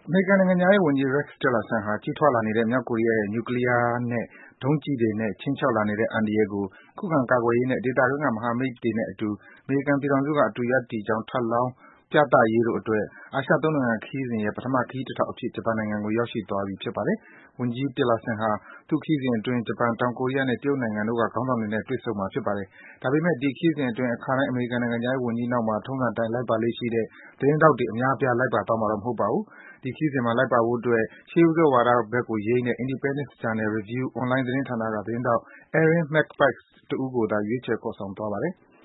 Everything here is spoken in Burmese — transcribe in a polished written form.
အမေရိကန်နိုင်ငံခြားရေးဝန်ကြီး Rex Tillerson ဟာ ကြီးထွားလာနေတဲ့ မြောက်ကိုရီးယားရဲ့ နျူကလီးယားနဲ့ ဒုံးကျည်တွေနဲ့ ခြိမ်းခြောက်လာနေတဲ့ အန္တရာယ်ကို ခုခံကာကွယ်ရေးနဲ့ ဒေသတွင်းက မဟာမိတ်တွေနဲ့အတူ အမေရိကန်ပြည်ထောင်စုက အတူရပ်တည်ကြောင်း ထပ်လောင်း ပြသရေးတို့အတွက် အာရှ ၃ နိုင်ငံခရီးစဉ်ရဲ့ ပထမ ခရီးတထောက်အဖြစ် ဂျပန်နိုင်ငံကို ရောက်ရှိသွားပြီ ဖြစ်ပါတယ်။ ဝန်ကြီး Tillerson ဟာ သူ့ခရီးစဉ်အတွင်း ဂျပန်၊ တောင်ကိုရီးယားနဲ့ တရုတ်နိုင်ငံတို့က ခေါင်းဆောင်တွေနဲ့ တွေ့ဆုံမှာ ဖြစ်ပါတယ်။ ဒါပေမယ့် ဒီခရီးစဉ်အတွင်း အခါတိုင်း အမေရိကန်နိုင်ငံခြားရေးဝန်ကြီးနောက်မှာ ထုံးစံအတိုင်း လိုက်ပါလေ့ရှိတဲ့ သတင်းထောက်တွေ အများအပြား လိုက်ပါသွားမှာတော့ မဟုတ်ပါဘူး။ ဒီခရီးစဉ်မှာ လိုက်ပါဖို့အတွက် ရှေးရိုးစွဲဝါဒဘက်ကိုယိမ်းတဲ့ Independence Journal Review အွန်လိုင်းသတင်းဌာနက သတင်းထောက် Erin McPikes တဦးကိုသာ ရွေးချယ် ခေါ်ဆောင်သွားပါတယ်။